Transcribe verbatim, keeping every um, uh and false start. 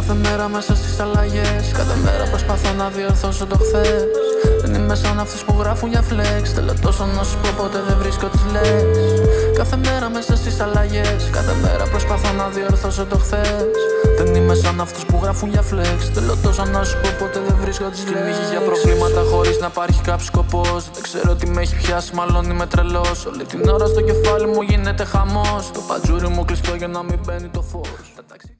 Κάθε μέρα μέσα στις αλλαγές, κάθε μέρα προσπαθώ να διορθώσω το χθες. Δεν είμαι σαν αυτούς που γράφουν για flex. Θέλω τόσο να σου πω ποτέ δεν βρίσκω τις λέξεις. Κάθε μέρα μέσα στις αλλαγές, κάθε μέρα προσπαθώ να διορθώσω το χθες. Δεν είμαι σαν αυτούς που γράφουν για flex. Θέλω τόσο να σου πω ποτέ δεν βρίσκω τις λέξεις. Κυνήγεις για προβλήματα χωρίς να υπάρχει κάποιος σκοπός. Δεν ξέρω τι με έχει πιάσει, μάλλον είμαι τρελός. Όλη την ώρα στο κεφάλι μου γίνεται χαμός. Το πατζούρι μου κλειστό για να μην μπαίνει το φως.